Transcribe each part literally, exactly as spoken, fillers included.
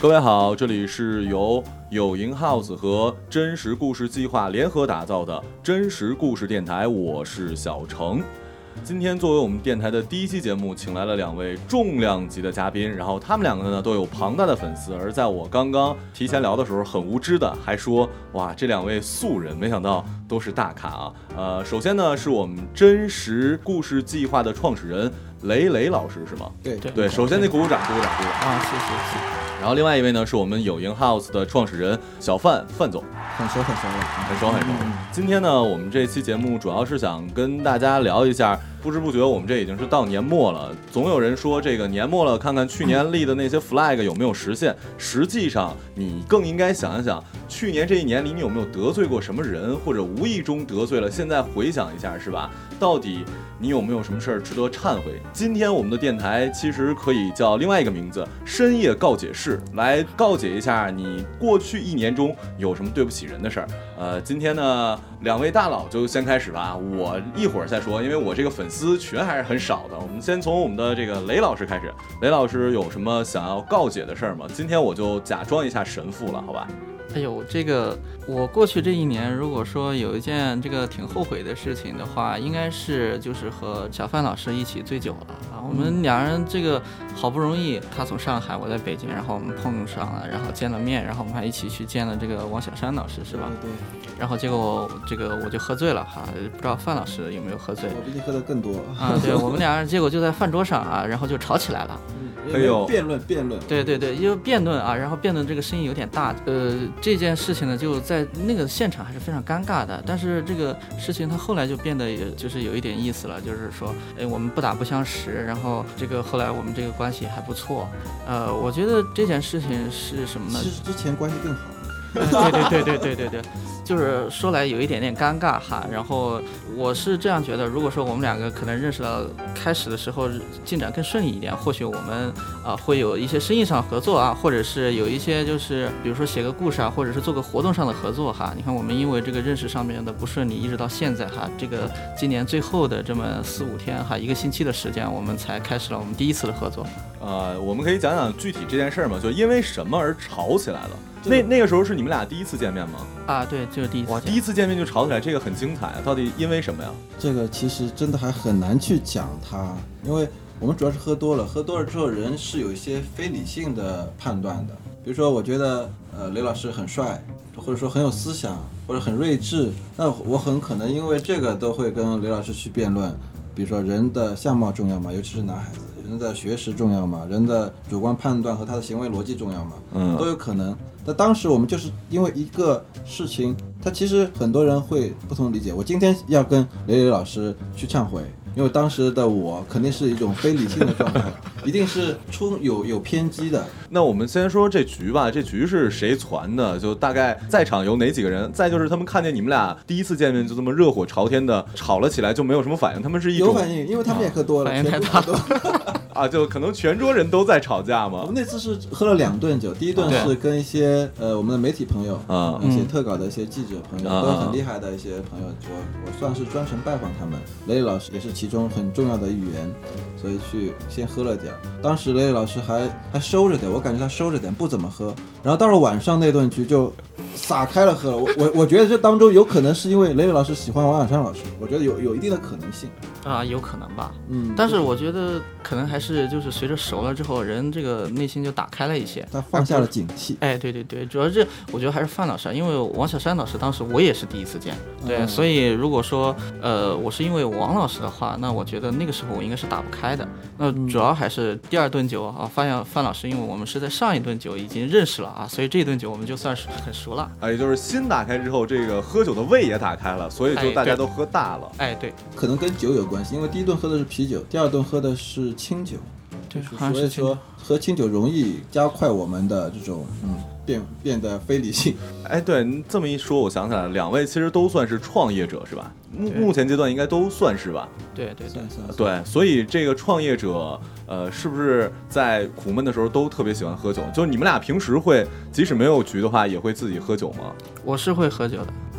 各位好，这里是由有营 House 和真实故事计划联合打造的真实故事电台，我是小程。今天作为我们电台的第一期节目，请来了两位重量级的嘉宾，然后他们两个呢都有庞大的粉丝，而在我刚刚提前聊的时候，很无知的还说，哇，这两位素人，没想到都是大咖啊。呃，首先呢是我们真实故事计划的创始人雷雷老师，是吗？ 对对对，首先得鼓鼓掌，鼓鼓掌，鼓鼓掌啊！谢谢谢谢。 然后另外一位呢是我们有营 House 的创始人小范范总， 很熟很熟了， 很熟很熟。嗯、今天呢，我们这期节目主要是想跟大家聊一下，不知不觉我们这已经是到年末了，总有人说这个年末了，看看去年立的那些 flag 有没有实现。实际上，你更应该想一想，去年这一年里你有没有得罪过什么人，或者无意中得罪了，现在回想一下，是吧？到底你有没有什么事儿值得忏悔？今天我们的电台其实可以叫另外一个名字，深夜告解室，来告解一下你过去一年中有什么对不起人的事儿。呃，今天呢，两位大佬就先开始吧，我一会儿再说，因为我这个粉丝群还是很少的。我们先从我们的这个雷老师开始，雷老师有什么想要告解的事儿吗？今天我就假装一下神父了，好吧？ 哎呦，这个我过去这一年，如果说有一件这个挺后悔的事情的话，应该是就是和小范老师一起醉酒了啊。我们两人这个好不容易，他从上海，我在北京，然后我们碰上了，然后见了面，然后我们还一起去见了这个王小山老师，是吧？ 对。 然后结果我这个我就喝醉了哈，不知道范老师有没有喝醉？ 我比你喝的更多啊。对，我们两人结果就在饭桌上啊，然后就吵起来了。 哎呦，辩论辩论， 对对对，因为辩论啊，然后辩论这个声音有点大，呃，这件事情呢，就在那个现场还是非常尴尬的。但是这个事情它后来就变得也就是有一点意思了，就是说，哎，我们不打不相识，然后这个后来我们这个关系还不错。呃，我觉得这件事情是什么呢？ 其实之前关系更好。 对对对对对对对，就是说来有一点点尴尬哈。然后我是这样觉得，如果说我们两个可能认识到开始的时候进展更顺利一点，或许我们啊、呃、会有一些生意上合作啊，或者是有一些就是比如说写个故事啊，或者是做个活动上的合作哈。你看我们因为这个认识上面的不顺利，一直到现在哈，这个今年最后的这么四五天哈，一个星期的时间，我们才开始了我们第一次的合作。 呃，我们可以讲讲具体这件事吗？就因为什么而吵起来了？那那个时候是你们俩第一次见面吗？ 啊，对，就是第一次。 哇，第一次见面就吵起来，这个很精彩。到底因为什么呀？ 这个其实真的还很难去讲它，因为我们主要是喝多了，喝多了之后人是有一些非理性的判断的。比如说，我觉得呃雷老师很帅，或者说很有思想，或者很睿智，那我很可能因为这个都会跟雷老师去辩论。比如说人的相貌重要吗？尤其是男孩子。人的学识重要吗？人的主观判断和他的行为逻辑重要吗？嗯，都有可能。那当时我们就是因为一个事情，他其实很多人会不同理解。我今天要跟雷雷老师去忏悔，因为当时的我肯定是一种非理性的状态，一定是出有有偏激的。 那我们先说这局吧，这局是谁传的？就大概在场有哪几个人？再就是他们看见你们俩第一次见面就这么热火朝天的吵了起来，就没有什么反应。他们是一种有反应，因为他们也喝多了， 反应太大了。 啊，就可能全桌人都在吵架嘛。 我们那次是喝了两顿酒，第一顿是跟一些呃我们的媒体朋友啊，一些特稿的一些记者朋友，都很厉害的一些朋友，我我算是专程拜访他们。雷雷老师也是其中很重要的一员，所以去先喝了点。当时雷雷老师还还收着点，我感觉他收着点，不怎么喝。然后到了晚上那顿局就撒开了喝了。我我我觉得这当中有可能是因为雷雷老师喜欢王小山老师，我觉得有有一定的可能性啊，有可能吧。 嗯， 但是我觉得可能还是就是随着熟了之后，人这个内心就打开了一些， 他放下了警惕。 哎，对对对，主要是我觉得还是范老师，因为王小山老师当时我也是第一次见，对，嗯、所以如果说呃我是因为王老师的话，那我觉得那个时候我应该是打不开的。那主要还是第二顿酒啊，发现范老师，因为我们是在上一顿酒已经认识了啊，所以这一顿酒我们就算是很熟了。 哎，也就是心打开之后，这个喝酒的胃也打开了，所以就大家都喝大了。 哎，对， 可能跟酒有关系，因为第一顿喝的是啤酒，第二顿喝的是清酒。 对， 所以说喝清酒容易加快我们的这种嗯变变得非理性。 哎，对，这么一说，我想起来了，两位其实都算是创业者是吧？目目前阶段应该都算是吧？ 对对对对，所以这个创业者，呃，是不是在苦闷的时候都特别喜欢喝酒？就是你们俩平时会，即使没有局的话，也会自己喝酒吗？ 我是会喝酒的。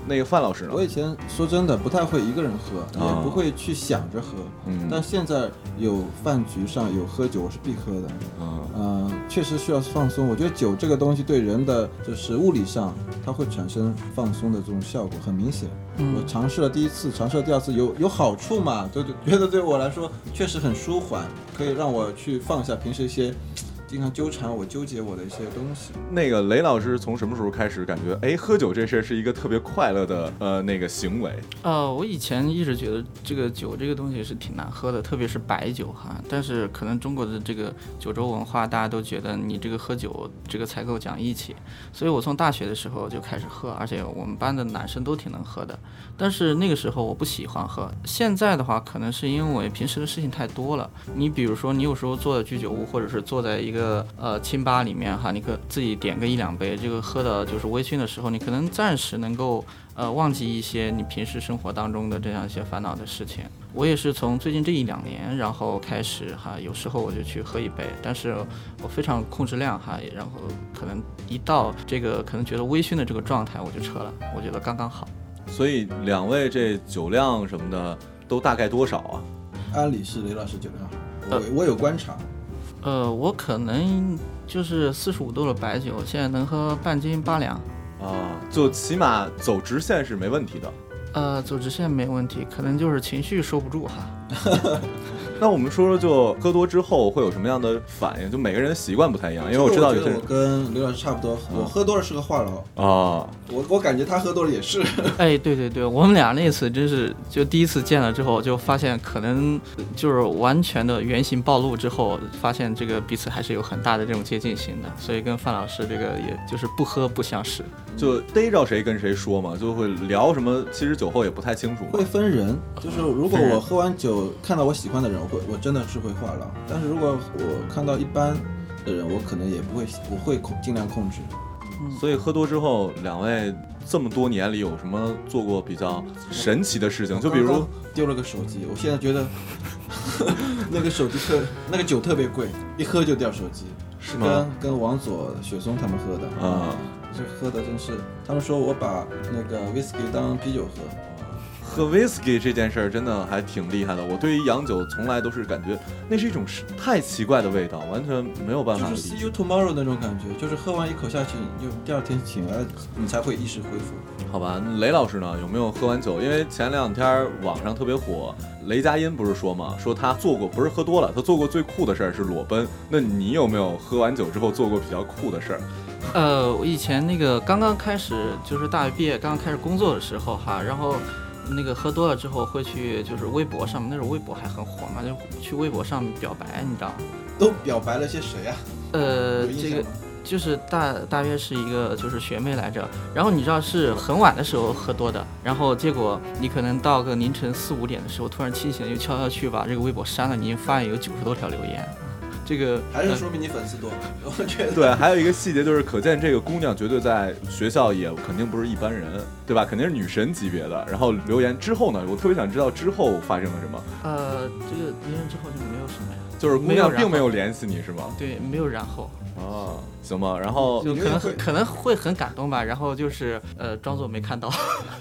那个范老师呢？ 我以前说真的不太会一个人喝， 哦、 也不会去想着喝。 嗯， 但现在有饭局上有喝酒，我是必喝的。 嗯， 呃，确实需要放松。我觉得酒这个东西对人的就是物理上，它会产生放松的这种效果，很明显。 嗯、 我尝试了第一次，尝试了第二次，有有好处嘛？就觉得对我来说确实很舒缓，可以让我去放下平时一些经常纠缠我、纠结我的一些东西。 那个雷老师从什么时候开始感觉，哎，喝酒这事儿是一个特别快乐的呃那个行为？ 呃，我以前一直觉得这个酒这个东西是挺难喝的，特别是白酒哈。但是可能中国的这个酒桌文化，大家都觉得你这个喝酒这个才够讲义气，所以我从大学的时候就开始喝，而且我们班的男生都挺能喝的。但是那个时候我不喜欢喝，现在的话可能是因为平时的事情太多了。你比如说，你有时候坐在居酒屋，或者是坐在一个一个呃清吧里面哈，你可自己点个一两杯，这个喝的就是微醺的时候，你可能暂时能够呃忘记一些你平时生活当中的这样一些烦恼的事情。我也是从最近这一两年，然后开始哈，有时候我就去喝一杯，但是我非常控制量哈，然后可能一到这个可能觉得微醺的这个状态我就撤了，我觉得刚刚好。 所以两位这酒量什么的都大概多少啊？ 按理是雷老师酒量好，我我有观察。 呃，我可能就是四十五度的白酒，现在能喝半斤八两。 啊，就起码走直线是没问题的。 呃，走直线没问题，可能就是情绪收不住哈。 那我们说说，就喝多之后会有什么样的反应？就每个人的习惯不太一样，因为我知道有些人， 我跟刘老师差不多，我喝多了是个话痨啊， 我我感觉他喝多了也是。 哎，对对对，我们俩那次真是就第一次见了之后，就发现可能就是完全的原形暴露之后，发现这个彼此还是有很大的这种接近性的，所以跟范老师这个也就是不喝不相识， 就逮着谁跟谁说嘛，就会聊什么，其实酒后也不太清楚。 会分人，就是如果我喝完酒看到我喜欢的人，我会我真的是会话痨，但是如果我看到一般的人，我可能也不会，我会控尽量控制。 所以喝多之后，两位这么多年里有什么做过比较神奇的事情？就比如刚刚丢了个手机，我现在觉得那个手机特那个酒特别贵，一喝就掉手机。 是吗？ 跟跟王佐、雪松他们喝的啊， 这喝的真是，他们说我把那个 whisky 当啤酒喝。 喝 whisky 这件事儿真的还挺厉害的。我对于洋酒从来都是感觉那是一种太奇怪的味道，完全没有办法。 就是 see you tomorrow 那种感觉，就是喝完一口下去，你就第二天醒来，你才会意识恢复。 好吧，雷老师呢？有没有喝完酒？因为前两天网上特别火，雷佳音不是说嘛，说他做过，不是喝多了，他做过最酷的事儿是裸奔。那你有没有喝完酒之后做过比较酷的事儿？ 呃，我以前那个刚刚开始就是大学毕业，刚刚开始工作的时候哈，然后。那个喝多了之后会去就是微博上面，那时候微博还很火嘛，就去微博上面表白，你知道吗？ 都表白了些谁啊？ 呃，这个就是大大约是一个就是学妹来着，然后你知道是很晚的时候喝多的，然后结果你可能到个凌晨四五点的时候突然清醒了，就悄悄去把这个微博删了，你就发现有九十多条留言。这个还是说明你粉丝多，呃、我觉得对。还有一个细节就是，可见这个姑娘绝对在学校也肯定不是一般人，对吧？肯定是女神级别的。然后留言之后呢，我特别想知道之后发生了什么。 呃，这个留言之后就没有什么呀， 就是姑娘并没有联系你是吗？ 对，没有然后。 啊，行吧，然后就可能可能会很感动吧，然后就是呃装作没看到。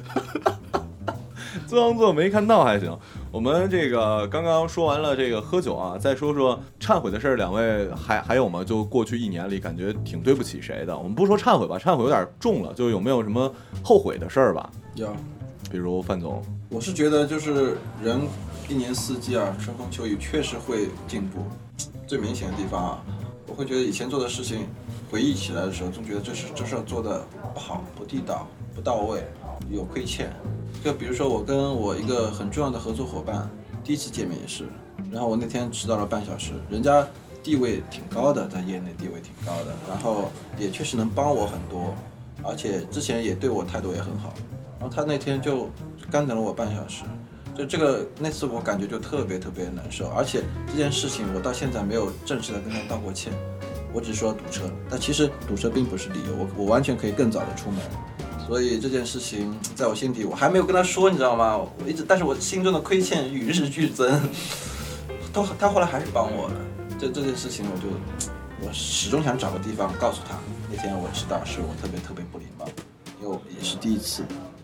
装作没看到还行。我们这个刚刚说完了这个喝酒啊，再说说忏悔的事儿。两位还还有吗？就过去一年里感觉挺对不起谁的。我们不说忏悔吧，忏悔有点重了，就有没有什么后悔的事儿吧？ 有， 比如范总。 我是觉得就是人一年四季啊，春风秋雨确实会进步。最明显的地方啊，我会觉得以前做的事情，回忆起来的时候，总觉得这事这事做的不好、不地道、不到位，有亏欠。就比如说我跟我一个很重要的合作伙伴第一次见面也是，然后我那天迟到了半小时，人家地位挺高的，在业内地位挺高的，然后也确实能帮我很多，而且之前也对我态度也很好，然后他那天就干等了我半小时，就这个那次我感觉就特别特别难受，而且这件事情我到现在没有正式的跟他道过歉，我只说堵车，但其实堵车并不是理由，我我完全可以更早的出门。所以这件事情在我心底，我还没有跟他说，你知道吗？我一直，但是我心中的亏欠与日俱增。他他后来还是帮我了。这这件事情，我就我始终想找个地方告诉他，那天我迟到是我特别特别不礼貌，因为我也是第一次。 嗯。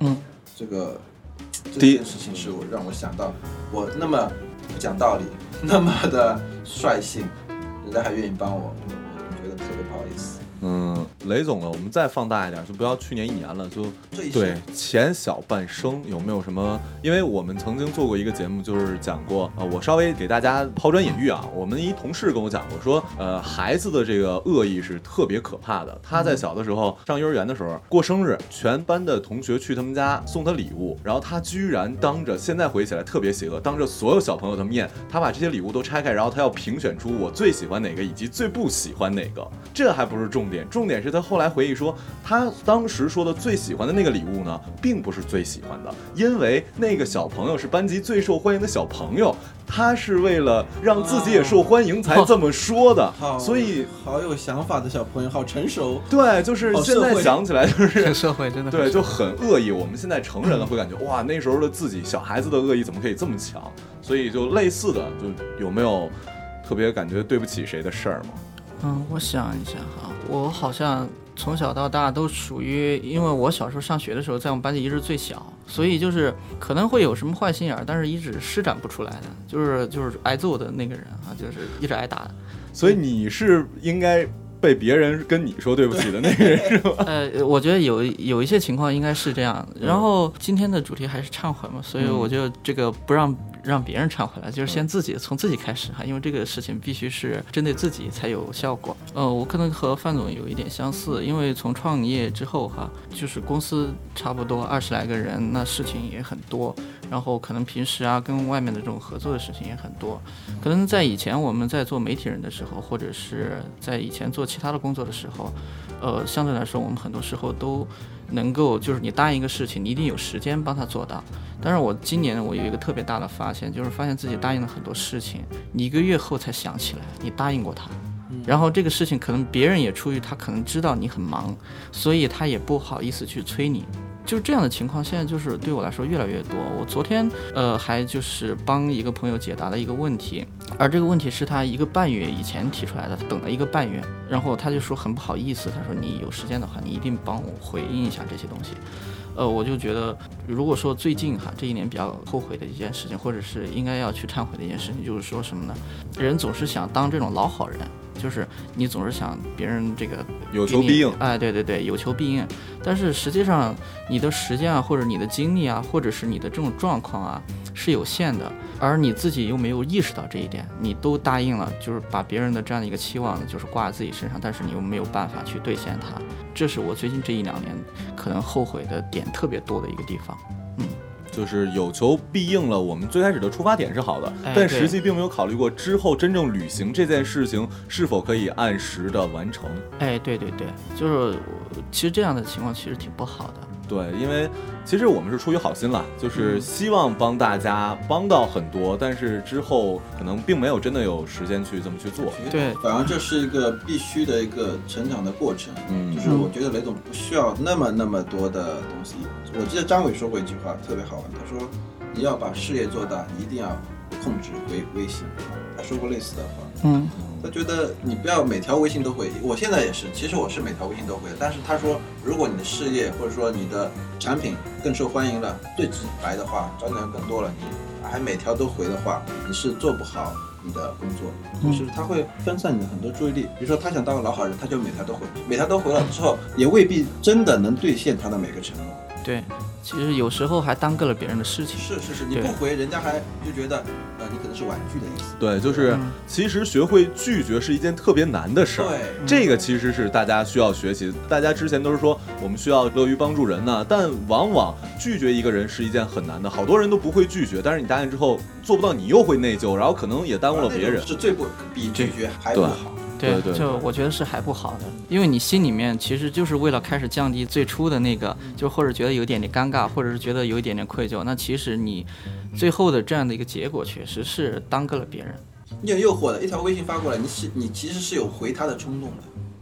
这个这件事情是我让我想到，我那么不讲道理，那么的率性，人家还愿意帮我，我觉得特别不好意思。 嗯，雷总呢，我们再放大一点，就不要去年一年了，就对前小半生有没有什么？因为我们曾经做过一个节目，就是讲过，呃，我稍微给大家抛砖引玉啊。我们一同事跟我讲过，说，呃，孩子的这个恶意是特别可怕的。他在小的时候上幼儿园的时候过生日，全班的同学去他们家送他礼物，然后他居然当着，现在回忆起来特别邪恶，当着所有小朋友的面，他把这些礼物都拆开，然后他要评选出我最喜欢哪个以及最不喜欢哪个。这还不是重点，重点是他后来回忆说，他当时说的最喜欢的那个礼物呢，并不是最喜欢的，因为那个小朋友是班级最受欢迎的小朋友，他是为了让自己也受欢迎才这么说的， 哦、 所以好有想法的小朋友，好成熟。 对，就是现在想起来就是社会真的对就很恶意。我们现在成人了会感觉哇，那时候的自己小孩子的恶意怎么可以这么强？所以就类似的，就有没有特别感觉对不起谁的事儿吗？ 嗯，我想一下哈，我好像从小到大都属于，因为我小时候上学的时候，在我们班级一直最小，所以就是可能会有什么坏心眼儿，但是一直施展不出来的，就是就是挨揍的那个人啊，就是一直挨打的。 所以你是应该被别人跟你说对不起的那个人是吧？ 呃，我觉得有有一些情况应该是这样。然后今天的主题还是忏悔嘛，所以我就这个不让。让别人忏悔了，就是先自己从自己开始哈，因为这个事情必须是针对自己才有效果。呃，我可能和范总有一点相似，因为从创业之后哈，就是公司差不多二十来个人，那事情也很多，然后可能平时啊跟外面的这种合作的事情也很多。可能在以前我们在做媒体人的时候，或者是在以前做其他的工作的时候，呃，相对来说我们很多时候都能够，就是你答应一个事情，你一定有时间帮他做到。但是我今年我有一个特别大的发现，就是发现自己答应了很多事情，你一个月后才想起来你答应过他，然后这个事情可能别人也出于他可能知道你很忙，所以他也不好意思去催你。就是这样的情况，现在就是对我来说越来越多。我昨天呃还就是帮一个朋友解答了一个问题，而这个问题是他一个半月以前提出来的，他等了一个半月，然后他就说很不好意思，他说你有时间的话，你一定帮我回应一下这些东西。呃，我就觉得，如果说最近哈这一年比较后悔的一件事情，或者是应该要去忏悔的一件事情，就是说什么呢？人总是想当这种老好人，就是你总是想别人这个有求必应， 哎，对对对，有求必应。但是实际上你的时间啊，或者你的精力啊，或者是你的这种状况啊是有限的，而你自己又没有意识到这一点，你都答应了，就是把别人的这样的一个期望就是挂在自己身上，但是你又没有办法去兑现它。这是我最近这一两年可能后悔的点特别多的一个地方。嗯， 就是有求必应了，我们最开始的出发点是好的， 哎、 但实际并没有考虑过之后真正履行这件事情是否可以按时的完成。 哎，对对对，就是其实这样的情况其实挺不好的。 对，因为其实我们是出于好心啦，就是希望帮大家帮到很多，但是之后可能并没有真的有时间去这么去做。 对， 反而这是一个必须的一个成长的过程。嗯，就是我觉得雷总不需要那么那么多的东西。我记得张伟说过一句话特别好玩，他说你要把事业做大，你一定要控制微微信。他说过类似的话。 嗯。 他觉得你不要每条微信都回，我现在也是，其实我是每条微信都回的。但是他说，如果你的事业或者说你的产品更受欢迎了，最直白的话，找你的人更多了，你还每条都回的话，你是做不好你的工作。就是他会分散你的很多注意力。比如说他想当个老好人，他就每条都回，每条都回了之后，也未必真的能兑现他的每个承诺。 对，其实有时候还耽搁了别人的事情。 是是是，你不回，人家还就觉得，呃，你可能是婉拒的意思。 对，就是、嗯、其实学会拒绝是一件特别难的事儿。 对， 这个其实是大家需要学习。大家之前都是说我们需要乐于帮助人呢，但往往拒绝一个人是一件很难的。好多人都不会拒绝，但是你答应之后做不到，你又会内疚，然后可能也耽误了别人。 是最不比拒绝还不好。 对， 对对， 就我觉得是还不好的，因为你心里面其实就是为了开始降低最初的那个，就或者觉得有一点点尴尬，或者是觉得有一点点愧疚，那其实你最后的这样的一个结果确实是耽搁了别人。 你有诱惑的，一条微信发过来，你是你其实是有回他的冲动的，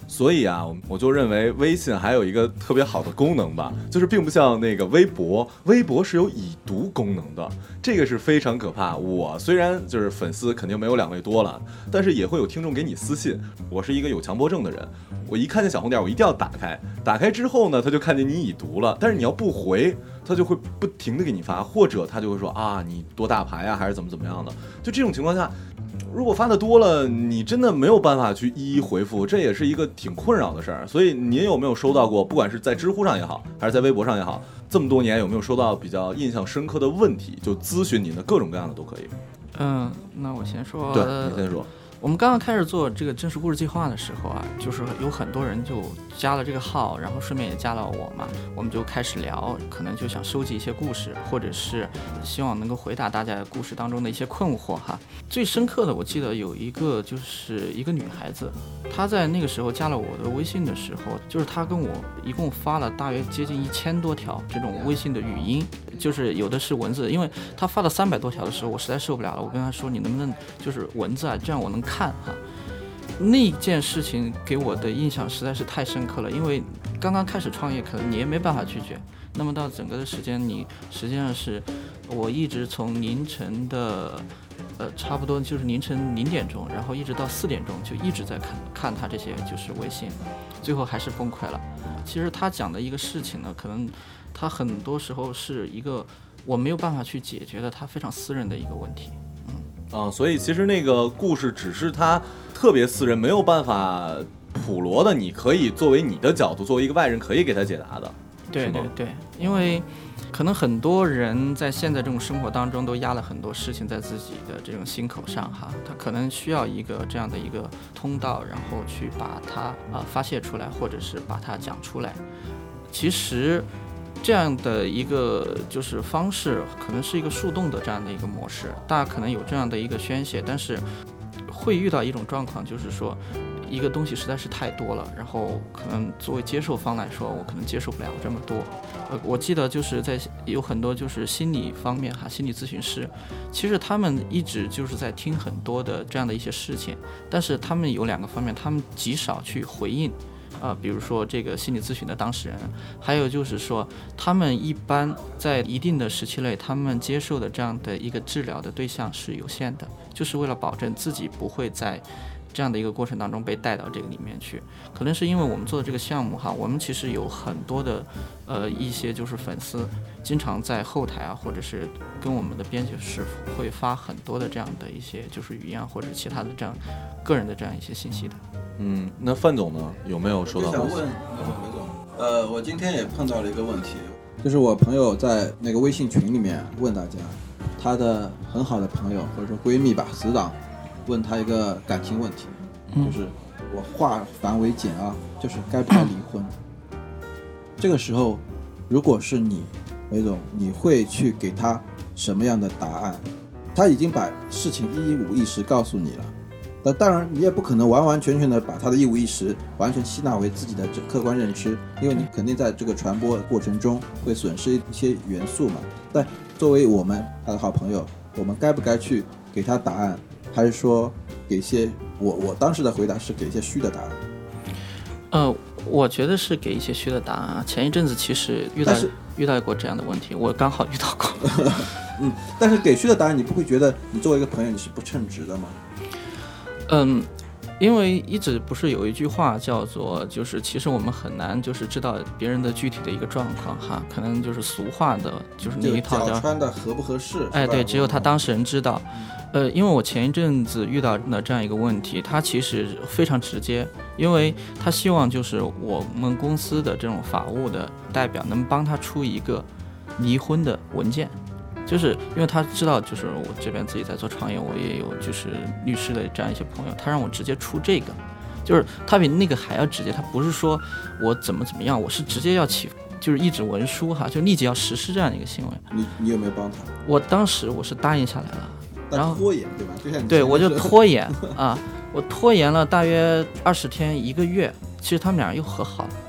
所以啊，我就认为微信还有一个特别好的功能吧，就是并不像那个微博，微博是有已读功能的，这个是非常可怕。我虽然就是粉丝肯定没有两位多了，但是也会有听众给你私信。我是一个有强迫症的人，我一看见小红点，我一定要打开，打开之后呢，他就看见你已读了，但是你要不回，他就会不停的给你发，或者他就会说啊，你多大牌啊，还是怎么怎么样的。就这种情况下，如果发的多了，你真的没有办法去一一回复，这也是一个挺困扰的事儿。所以您有没有收到过，不管是在知乎上也好，还是在微博上也好，这么多年有没有收到比较印象深刻的问题，就咨询您的各种各样的都可以。 嗯，那我先说。 对，你先说。 我们刚刚开始做这个真实故事计划的时候啊，就是有很多人就加了这个号，然后顺便也加了我嘛，我们就开始聊，可能就想收集一些故事，或者是希望能够回答大家故事当中的一些困惑哈。最深刻的，我记得有一个就是一个女孩子，她在那个时候加了我的微信的时候，就是她跟我一共发了大约接近一千多条这种微信的语音，就是有的是文字，因为她发了三百多条的时候，我实在受不了了，我跟她说你能不能就是文字啊，这样我能看哈。那件事情给我的印象实在是太深刻了，因为刚刚开始创业，可能你也没办法拒绝。那么到整个的时间，你实际上是我一直从凌晨的呃差不多就是凌晨零点钟，然后一直到四点钟，就一直在看看他这些就是微信，最后还是崩溃了。其实他讲的一个事情呢，可能他很多时候是一个我没有办法去解决的，他非常私人的一个问题。 啊、嗯，所以其实那个故事只是他特别私人，没有办法普罗的，你可以作为你的角度，作为一个外人可以给他解答的。 对对对，因为可能很多人在现在这种生活当中都压了很多事情在自己的这种心口上哈，他可能需要一个这样的一个通道，然后去把它啊、呃、发泄出来，或者是把它讲出来。其实这样的一个就是方式，可能是一个树洞的这样的一个模式，大家可能有这样的一个宣泄，但是会遇到一种状况，就是说一个东西实在是太多了，然后可能作为接受方来说，我可能接受不了这么多。呃，我记得就是在有很多就是心理方面哈，心理咨询师，其实他们一直就是在听很多的这样的一些事情，但是他们有两个方面，他们极少去回应。啊、呃，比如说这个心理咨询的当事人，还有就是说，他们一般在一定的时期内，他们接受的这样的一个治疗的对象是有限的，就是为了保证自己不会在这样的一个过程当中被带到这个里面去。可能是因为我们做的这个项目哈，我们其实有很多的呃一些就是粉丝，经常在后台啊，或者是跟我们的编辑师会发很多的这样的一些就是语音啊，或者其他的这样个人的这样一些信息的。 嗯，那范总呢，有没有收到？ 我想问韦总，呃，我今天也碰到了一个问题，就是我朋友在那个微信群里面问大家，他的很好的朋友或者说闺蜜吧，死党，问他一个感情问题，就是我化繁为简啊，就是该不该离婚？这个时候，如果是你，韦总，你会去给他什么样的答案？他已经把事情一五一十告诉你了。那当然，你也不可能完完全全的把他的一五一十完全吸纳为自己的客观认知，因为你肯定在这个传播过程中会损失一些元素嘛。但作为我们他的好朋友，我们该不该去给他答案，还是说给一些我我当时的回答是给一些虚的答案？ 呃，我觉得是给一些虚的答案啊。前一阵子其实遇到遇到过这样的问题，我刚好遇到过。 嗯，但是给虚的答案，你不会觉得你作为一个朋友你是不称职的吗？ 嗯，因为一直不是有一句话叫做，就是其实我们很难就是知道别人的具体的一个状况哈，可能就是俗话的，就是那一套叫脚穿的合不合适？ 哎，对，只有他当事人知道。呃，因为我前一阵子遇到的这样一个问题，他其实非常直接，因为他希望就是我们公司的这种法务的代表能帮他出一个离婚的文件。就是因为他知道，就是我这边自己在做创业，我也有就是律师的这样一些朋友，他让我直接出这个，就是他比那个还要直接，他不是说我怎么怎么样，我是直接要起，就是一纸文书哈，就立即要实施这样的一个行为。 你你有没有帮他？ 我当时我是答应下来了，然后拖延对吧？就像你对我就拖延啊，我拖延了大约二十天一个月，其实他们俩又和好了。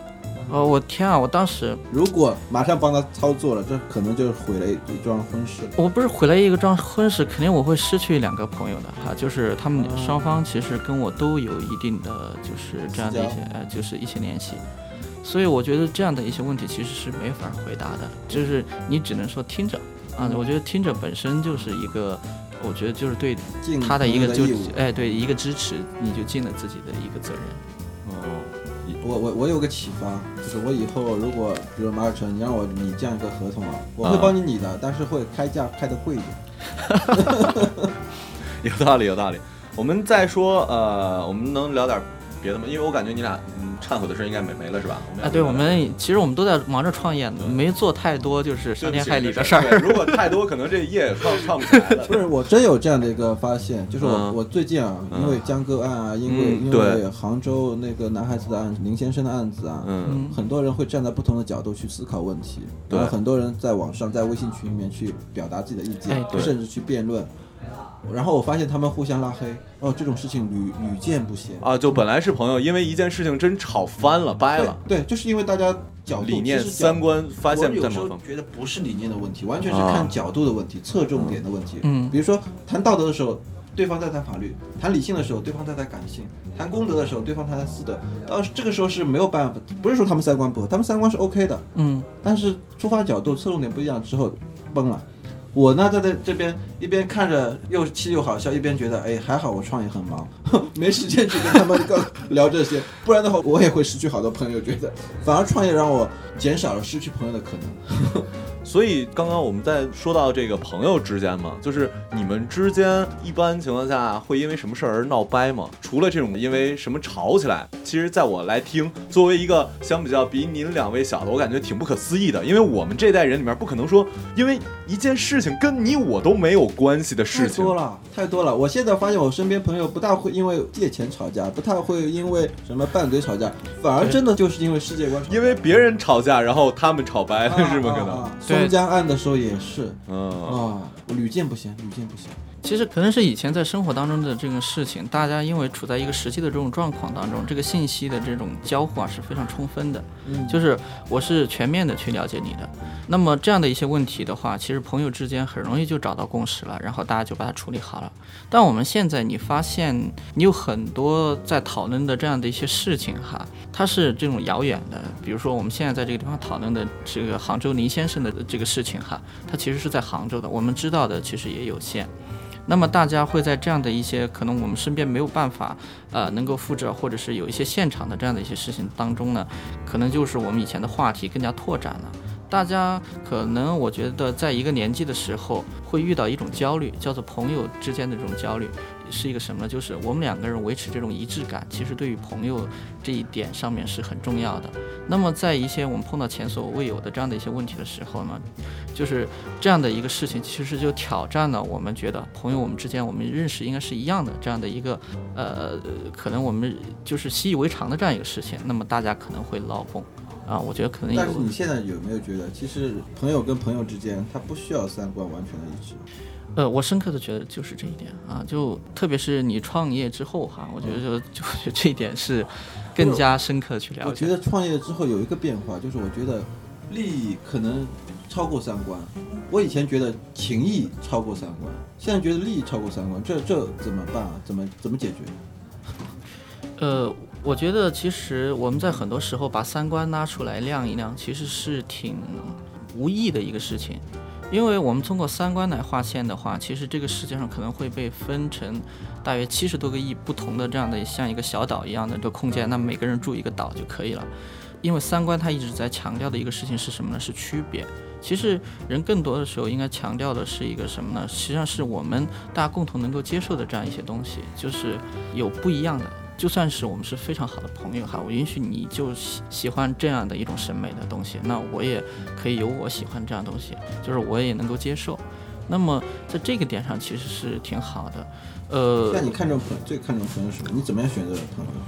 哦，我天啊！我当时如果马上帮他操作了，这可能就毁了一一桩婚事。 我不是毁了一个桩婚事，肯定我会失去两个朋友的哈，就是他们双方其实跟我都有一定的就是这样的一些呃，就是一些联系。所以我觉得这样的一些问题其实是没法回答的，就是你只能说听着啊。我觉得听着本身就是一个，我觉得就是对他的一个就哎对一个支持，你就尽了自己的一个责任。 哦， 我我我有个启发，就是我以后如果比如马尔成，你让我拟这样一个合同啊，我会帮你拟的，啊、但是会开价开得贵一点。 有道理有道理。我们再说呃，我们能聊点别的吗？因为我感觉你俩嗯忏悔的事应该没没了是吧？ 啊，对，我们其实我们都在忙着创业呢，没做太多就是伤天害理的事儿。 如果太多，可能这业也创创不起来了。 不是，我真有这样的一个发现，就是我、 嗯、 我最近啊，因为江歌案啊，因为、嗯、因为杭州那个男孩子的案，林先生的案子啊， 嗯， 很多人会站在不同的角度去思考问题，然后很多人在网上在微信群里面去表达自己的意见， 哎、 甚至去辩论。然后我发现他们互相拉黑，哦，这种事情屡屡见不鲜啊！就本来是朋友，因为一件事情真吵翻了、掰了。 对，对就是因为大家角度、 理念、三观发现在某方。 我有时候觉得不是理念的问题，完全是看角度的问题、啊、侧重点的问题。 嗯， 比如说谈道德的时候，对方在谈法律；谈理性的时候，对方在谈感性；谈公德的时候，对方在谈私德。到这个时候是没有办法，不是说他们三观不合，他们三观是 OK 的。 嗯， 但是出发角度、侧重点不一样之后，崩了。我呢，在这边一边看着又气又好笑，一边觉得，哎，还好我创业很忙，没时间去跟他们聊这些，不然的话我也会失去好多朋友。觉得反而创业让我减少了失去朋友的可能。 所以刚刚我们在说到这个朋友之间嘛，就是你们之间一般情况下会因为什么事儿而闹掰吗？除了这种因为什么吵起来，其实在我来听，作为一个相比较比您两位小的，我感觉挺不可思议的，因为我们这代人里面不可能说因为一件事情跟你我都没有关系的事情。 太多了，太多了。我现在发现我身边朋友不大会因为借钱吵架，不太会因为什么拌嘴吵架，反而真的就是因为世界观吵架， 因为别人吵架，然后他们吵掰了，啊、是吗？可能。 啊松江案的时候也是， 嗯啊，屡见不鲜，屡见不鲜。 其实可能是以前在生活当中的这个事情，大家因为处在一个实际的这种状况当中，这个信息的这种交互啊是非常充分的， 嗯， 就是我是全面的去了解你的。那么这样的一些问题的话，其实朋友之间很容易就找到共识了，然后大家就把它处理好了。但我们现在你发现你有很多在讨论的这样的一些事情哈，它是这种遥远的，比如说我们现在在这个地方讨论的这个杭州林先生的这个事情哈，它其实是在杭州的，我们知道的其实也有限。那么大家会在这样的一些可能我们身边没有办法呃能够复制或者是有一些现场的这样的一些事情当中呢，可能就是我们以前的话题更加拓展了。大家可能我觉得在一个年纪的时候会遇到一种焦虑，叫做朋友之间的这种焦虑，是一个什么呢？就是我们两个人维持这种一致感，其实对于朋友这一点上面是很重要的。那么在一些我们碰到前所未有的这样的一些问题的时候呢，就是这样的一个事情，其实就挑战了我们觉得朋友我们之间我们认识应该是一样的这样的一个呃，可能我们就是习以为常的这样一个事情，那么大家可能会闹崩。啊，我觉得可能有。 但是你现在有没有觉得，其实朋友跟朋友之间，他不需要三观完全的一致？ 呃，我深刻的觉得就是这一点啊，就特别是你创业之后哈，我觉得就就觉得这一点是更加深刻的去了解。 我觉得创业之后有一个变化，就是我觉得利益可能超过三观。我以前觉得情谊超过三观，现在觉得利益超过三观，这这怎么办啊？怎么怎么解决？ 呃。我觉得其实我们在很多时候把三观拉出来亮一亮，其实是挺无意的一个事情，因为我们通过三观来划线的话，其实这个世界上可能会被分成大约七十多个亿不同的这样的像一个小岛一样的这个空间，那每个人住一个岛就可以了。因为三观它一直在强调的一个事情是什么呢？是区别。其实人更多的时候应该强调的是一个什么呢？实际上是我们大家共同能够接受的这样一些东西，就是有不一样的。就算是我们是非常好的朋友哈，我允许你就喜喜欢这样的一种审美的东西，那我也可以有我喜欢这样的东西，就是我也能够接受。那么在这个点上其实是挺好的。呃， 那你看重朋最看重朋友是什么？你怎么样选择朋友？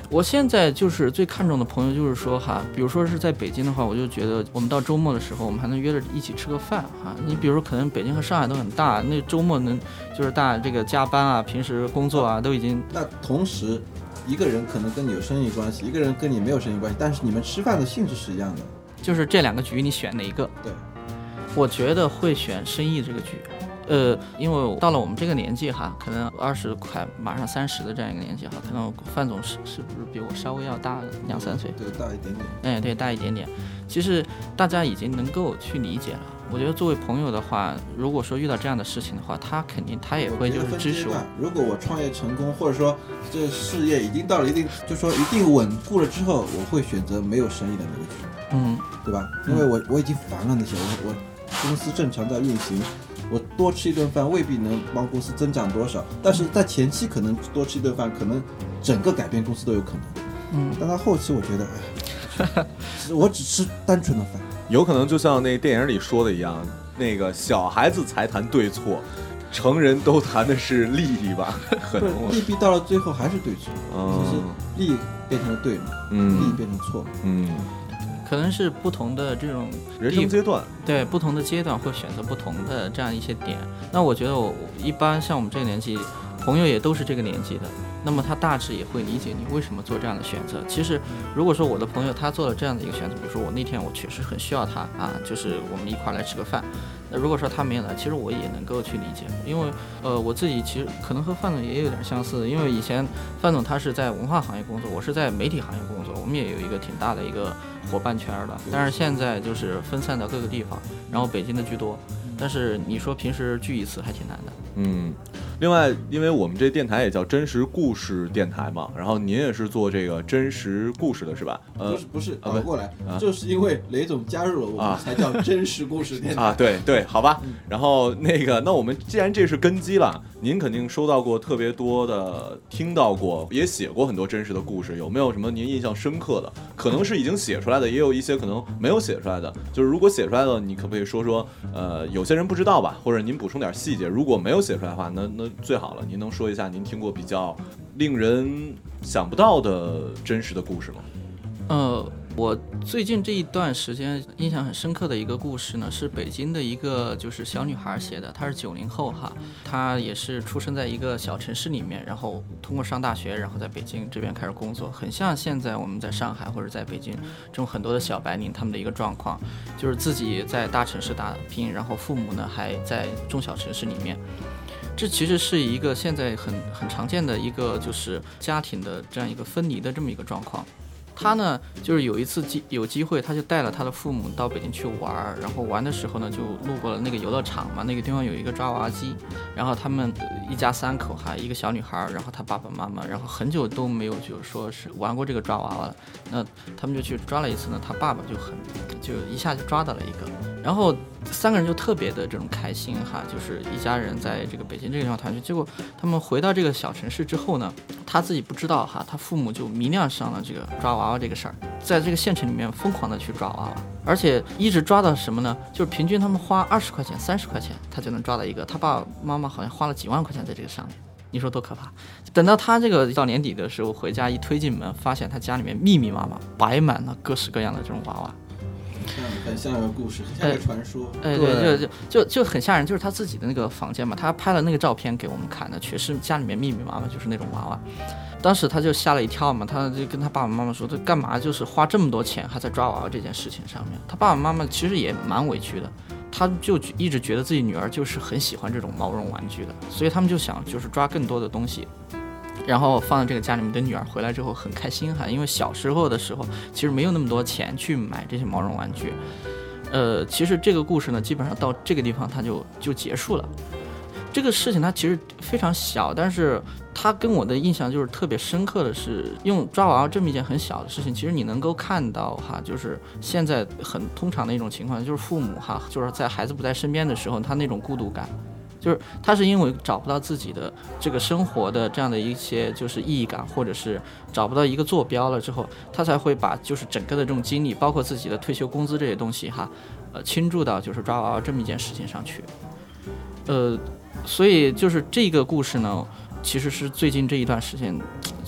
我现在就是最看重的朋友，就是说哈，比如说是在北京的话，我就觉得我们到周末的时候，我们还能约着一起吃个饭哈。你比如说，可能北京和上海都很大，那周末能就是大这个加班啊，平时工作啊都已经。 那同时，一个人可能跟你有生意关系，一个人跟你没有生意关系，但是你们吃饭的性质是一样的。 就是这两个局，你选哪一个？ 对， 我觉得会选生意这个局。呃，因为到了我们这个年纪哈，可能二十快马上三十的这样一个年纪哈，可能范总是是不是比我稍微要大两三岁？ 对，大一点点。 哎，对，大一点点。其实大家已经能够去理解了。我觉得作为朋友的话，如果说遇到这样的事情的话，他肯定他也会就是支持我。 如果我创业成功，或者说这事业已经到了一定，就说一定稳固了之后，我会选择没有生意的那个局， 嗯， 对吧？因为我我已经烦了那些，我我公司正常在运行。我多吃一顿饭未必能帮公司增长多少，但是在前期可能多吃一顿饭，可能整个改变公司都有可能。 嗯， 但到后期我觉得，哎呀，我只吃单纯的饭。 有可能就像那电影里说的一样，那个小孩子才谈对错，成人都谈的是利益吧？可能利弊到了最后还是对错， 嗯、 就是利变成了对嘛， 嗯， 利变成错， 嗯。 可能是不同的这种人生阶段， 对不同的阶段会选择不同的这样一些点。那我觉得我一般像我们这个年纪，朋友也都是这个年纪的，那么他大致也会理解你为什么做这样的选择。其实如果说我的朋友他做了这样的一个选择，比如说我那天我确实很需要他啊，就是我们一块来吃个饭。那如果说他没来，其实我也能够去理解，因为呃我自己其实可能和范总也有点相似，因为以前范总他是在文化行业工作，我是在媒体行业工作，我们也有一个挺大的一个伙伴圈的，但是现在就是分散到各个地方，然后北京的居多，但是你说平时聚一次还挺难的。 嗯，另外，因为我们这电台也叫真实故事电台嘛，然后您也是做这个真实故事的是吧？ 呃，不是不是，倒过来， 啊、 就是因为雷总加入了我们，才叫真实故事电台啊。对对，好吧。然后那个，那我们既然这是根基了，您肯定收到过特别多的，听到过，也写过很多真实的故事，有没有什么您印象深刻的？可能是已经写出来的，也有一些可能没有写出来的。就是如果写出来的，你可不可以说说？呃，有些人不知道吧，或者您补充点细节。如果没有写出来的话，那那最好了。您能说一下您听过比较令人想不到的真实的故事吗？ 呃，我最近这一段时间印象很深刻的一个故事呢，是北京的一个就是小女孩写的，她是九零后哈，她也是出生在一个小城市里面，然后通过上大学，然后在北京这边开始工作，很像现在我们在上海或者在北京这种很多的小白领他们的一个状况，就是自己在大城市打拼，然后父母呢还在中小城市里面。这其实是一个现在很很常见的一个就是家庭的这样一个分离的这么一个状况。他呢，就是有一次机有机会，他就带了他的父母到北京去玩，然后玩的时候呢，就路过了那个游乐场嘛，那个地方有一个抓娃娃机，然后他们一家三口哈，一个小女孩，然后他爸爸妈妈，然后很久都没有就是说是玩过这个抓娃娃了，那他们就去抓了一次呢，他爸爸就很就一下就抓到了一个，然后三个人就特别的这种开心哈，就是一家人在这个北京这个地方团聚。结果他们回到这个小城市之后呢，他自己不知道哈，他父母就迷恋上了这个抓娃娃这个事儿，在这个县城里面疯狂的去抓娃娃，而且一直抓到什么呢？就是平均他们花二十块钱、三十块钱，他就能抓到一个。他爸爸妈妈好像花了几万块钱在这个上面，你说多可怕？等到他这个到年底的时候回家一推进门，发现他家里面密密麻麻摆满了各式各样的这种娃娃。 很像一个故事，很像一个传说。 哎，对，就就就很吓人，就是他自己的那个房间嘛，他拍了那个照片给我们看的，确实家里面密密麻麻就是那种娃娃。当时他就吓了一跳嘛，他就跟他爸爸妈妈说，这干嘛就是花这么多钱还在抓娃娃这件事情上面。他爸爸妈妈其实也蛮委屈的，他就一直觉得自己女儿就是很喜欢这种毛绒玩具的，所以他们就想就是抓更多的东西。然后放在这个家里面，等女儿回来之后很开心哈，因为小时候的时候其实没有那么多钱去买这些毛绒玩具。呃，其实这个故事呢，基本上到这个地方它就就结束了。这个事情它其实非常小，但是它跟我的印象就是特别深刻的是，用抓娃娃这么一件很小的事情，其实你能够看到哈，就是现在很通常的一种情况，就是父母哈，就是在孩子不在身边的时候，他那种孤独感。就是他是因为找不到自己的这个生活的这样的一些就是意义感，或者是找不到一个坐标了之后，他才会把就是整个的这种精力，包括自己的退休工资这些东西哈，呃，倾注到就是抓娃娃这么一件事情上去。呃，所以就是这个故事呢，其实是最近这一段时间，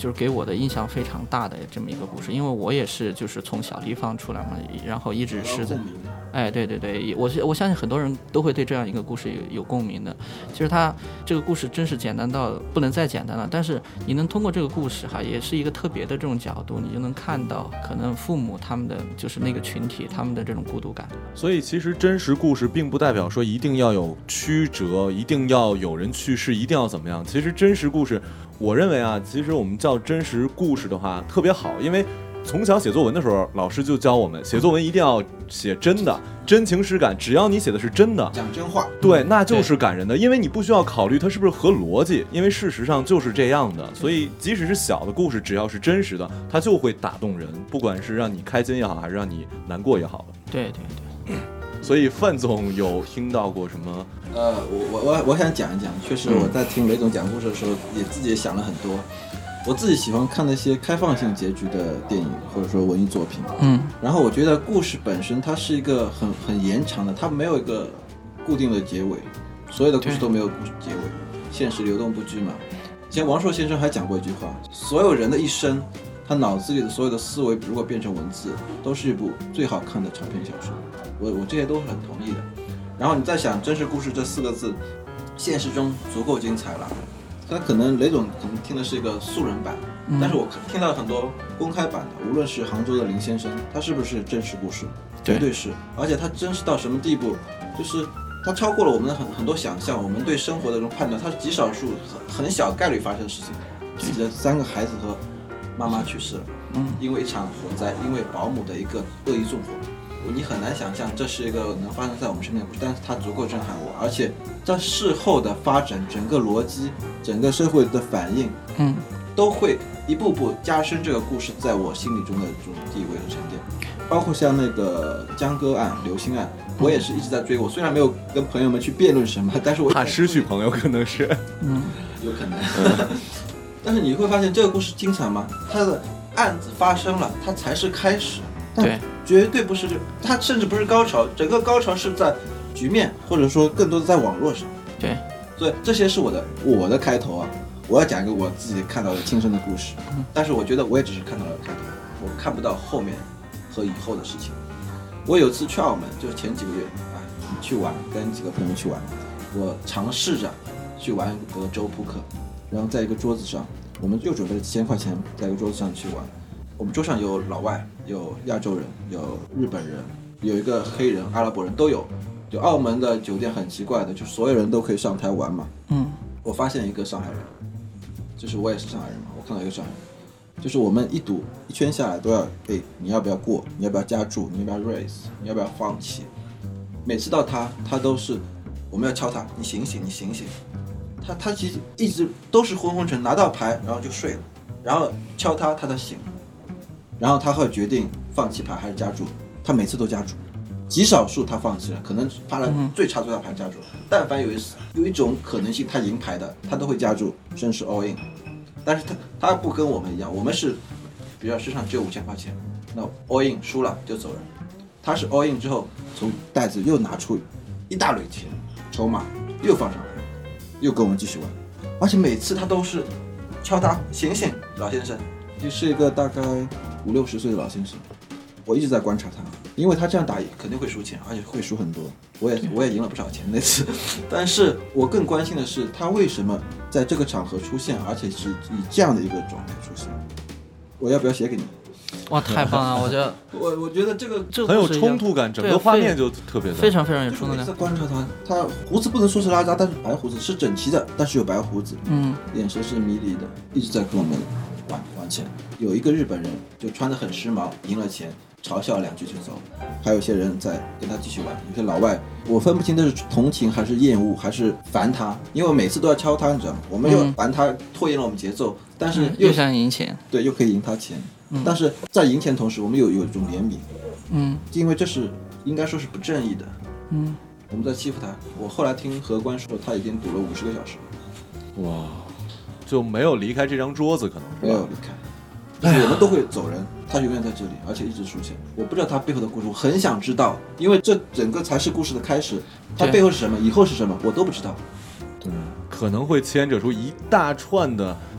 就是给我的印象非常大的这么一个故事，因为我也是就是从小地方出来嘛，然后一直是在，哎，对对对，我我相信很多人都会对这样一个故事有有共鸣的。其实它这个故事真是简单到不能再简单了，但是你能通过这个故事哈，也是一个特别的这种角度，你就能看到可能父母他们的就是那个群体他们的这种孤独感。 所以其实真实故事并不代表说一定要有曲折，一定要有人去世，一定要怎么样。其实真实故事，我认为啊，其实我们叫真实故事的话特别好，因为从小写作文的时候，老师就教我们写作文一定要写真的，真情实感，只要你写的是真的， 讲真话， 对，那就是感人的，因为你不需要考虑它是不是合逻辑，因为事实上就是这样的。所以即使是小的故事，只要是真实的，它就会打动人，不管是让你开心也好，还是让你难过也好。 对对对。 所以范总有听到过什么？ 呃，我我我我想讲一讲，确实我在听雷总讲故事的时候，也自己也想了很多。我自己喜欢看那些开放性结局的电影或者说文艺作品， 嗯，然后我觉得故事本身它是一个很很延长的，它没有一个固定的结尾，所有的故事都没有故事结尾，现实流动不居嘛。以前王朔先生还讲过一句话，所有人的一生，他脑子里的所有的思维如果变成文字，都是一部最好看的长篇小说。我我这些都是很同意的。然后你再想真实故事这四个字，现实中足够精彩了。他可能雷总可能听的是一个素人版，嗯、但是我听到很多公开版的，无论是杭州的林先生，他是不是真实故事？绝对是，而且他真实到什么地步，就是他超过了我们的很很多想象，我们对生活的这种判断，他是极少数很很小概率发生的事情。自己的三个孩子和妈妈去世了，嗯，因为一场火灾，因为保姆的一个恶意纵火。你很难想象这是一个能发生在我们身边的故事，但是它足够震撼我，而且在事后的发展，整个逻辑，整个社会的反应， 嗯， 都会一步步加深这个故事在我心里中的这种地位和沉淀。包括像那个江歌案、刘星案，我也是一直在追。我虽然没有跟朋友们去辩论什么，但是我怕失去朋友，可能是， 嗯， 有可能。但是你会发现这个故事精彩吗？它的案子发生了，它才是开始。 对， 绝对不是这，它甚至不是高潮，整个高潮是在局面，或者说更多的在网络上。 对， 所以这些是我的我的开头啊，我要讲一个我自己看到的亲身的故事，嗯、但是我觉得我也只是看到了开头，我看不到后面和以后的事情。我有次去澳门，就是前几个月啊，去玩，跟几个朋友去玩，我尝试着去玩德州扑克，然后在一个桌子上，我们又准备了几千块钱，在一个桌子上去玩。我们桌上有老外，有亚洲人，有日本人，有一个黑人、阿拉伯人都有。就澳门的酒店很奇怪的，就所有人都可以上台玩嘛。 嗯。 我发现一个上海人，就是我也是上海人嘛，我看到一个上海人，就是我们一赌一圈下来都要，哎，你要不要过？你要不要加注？你要不要 raise？ 你要不要放弃？每次到他，他都是我们要敲他，你醒醒，你醒醒。他他其实一直都是昏昏沉，拿到牌然后就睡了，然后敲他，他才醒。然后他会决定放弃牌还是加注，他每次都加注，极少数他放弃了，可能发了最差最大牌加注。但凡有一有一种可能性他赢牌的，他都会加注，甚至 all in。但是他他不跟我们一样，我们是，比如身上只有五千块钱，那 all in 输了就走人。他是 all in 之后，从袋子又拿出一大堆钱筹码，又放上来，又跟我们继续玩，而且每次他都是敲他醒醒，老先生，就是一个大概五六十岁的老先生，我一直在观察他，因为他这样打肯定会输钱，而且会输很多。我也我也赢了不少钱那次，但是我更关心的是他为什么在这个场合出现，而且是以这样的一个状态出现。我要不要写给你？ 哇，太棒了！我觉得我我觉得这个这很有冲突感，整个画面就特别的非常非常有冲突感。 在观察他，他胡子不能说是拉碴，但是白胡子是整齐的，但是有白胡子， 嗯， 眼神是迷离的，一直在跟我们玩玩钱。有一个日本人就穿得很时髦，赢了钱，嘲笑两句就走。还有些人在跟他继续玩，有些老外我分不清这是同情还是厌恶还是烦他，因为我每次都要敲他，你知道吗？我们又烦他，拖延了我们节奏，但是又、 嗯、又想赢钱， 对，又可以赢他钱。嗯、但是在赢钱同时，我们有有一种怜悯， 嗯， 因为这是应该说是不正义的， 嗯， 我们在欺负他。我后来听荷官说，他已经赌了五十个小时， 哇，就没有离开这张桌子，可能是没有离开。就是我们都会走人，他永远在这里，而且一直出现。我不知道他背后的故事，我很想知道，因为这整个才是故事的开始。他背后是什么，以后是什么，我都不知道。 对，可能会牵扯出一大串的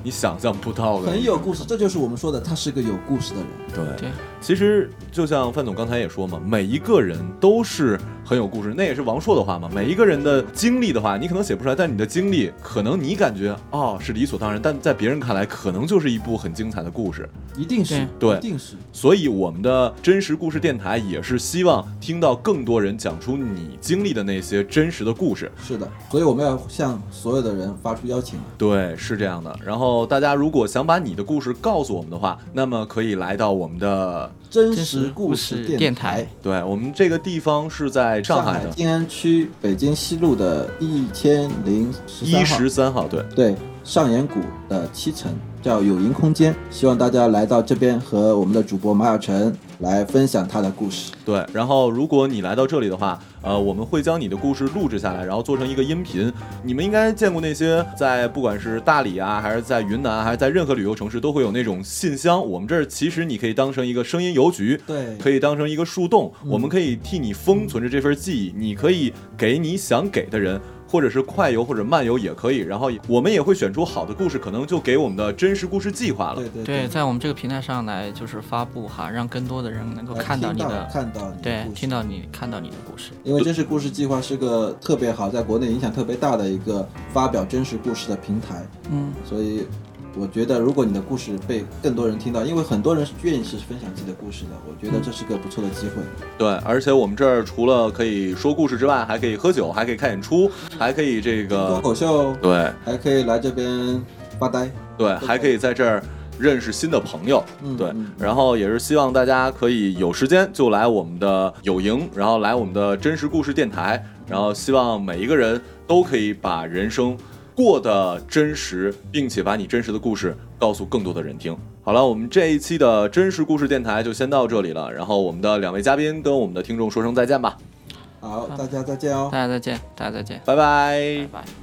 你想象不到的， 很有故事，这就是我们说的，他是个有故事的人。 对， 对， 其实就像范总刚才也说嘛，每一个人都是很有故事，那也是王朔的话嘛。每一个人的经历的话，你可能写不出来，但你的经历可能你感觉哦是理所当然，但在别人看来，可能就是一部很精彩的故事。 一定是， 对， 一定是。 所以我们的真实故事电台也是希望听到更多人讲出你经历的那些真实的故事。 是的，所以我们要向所有的人发出邀请。 对，是这样的。然后大家如果想把你的故事告诉我们的话，那么可以来到我们的真实故事电台。 对，我们这个地方是在上海的静安区北京西路的一千零十三号，一十三号，对对，上岩谷的七层，叫有营空间。希望大家来到这边和我们的主播马小晨来分享他的故事。 对，然后如果你来到这里的话，呃，我们会将你的故事录制下来，然后做成一个音频。你们应该见过那些在不管是大理啊，还是在云南，还是在任何旅游城市，都会有那种信箱。我们这儿其实你可以当成一个声音邮局， 对， 可以当成一个树洞， 嗯、 我们可以替你封存着这份记忆，你可以给你想给的人。或者是快邮或者慢邮也可以，然后我们也会选出好的故事，可能就给我们的真实故事计划了。 对对对, 对，在我们这个平台上来就是发布哈，让更多的人能够看到你的， 看到你的对，听到你看到你的故事。 因为真实故事计划是个特别好，在国内影响特别大的一个发表真实故事的平台。 嗯， 所以我觉得如果你的故事被更多人听到，因为很多人愿意是分享自己的故事的，我觉得这是个不错的机会。 对，而且我们这儿除了可以说故事之外，还可以喝酒，还可以看演出，还可以这个脱口秀， 对， 还可以来这边发呆， 对，还可以在这儿认识新的朋友， 嗯、 对、 嗯， 然后也是希望大家可以有时间就来我们的有营，然后来我们的真实故事电台，然后希望每一个人都可以把人生过得真实，并且把你真实的故事告诉更多的人听。好了，我们这一期的真实故事电台就先到这里了，然后我们的两位嘉宾跟我们的听众说声再见吧。 好，大家再见哦， 大家再见，大家再见， 拜拜， 拜拜。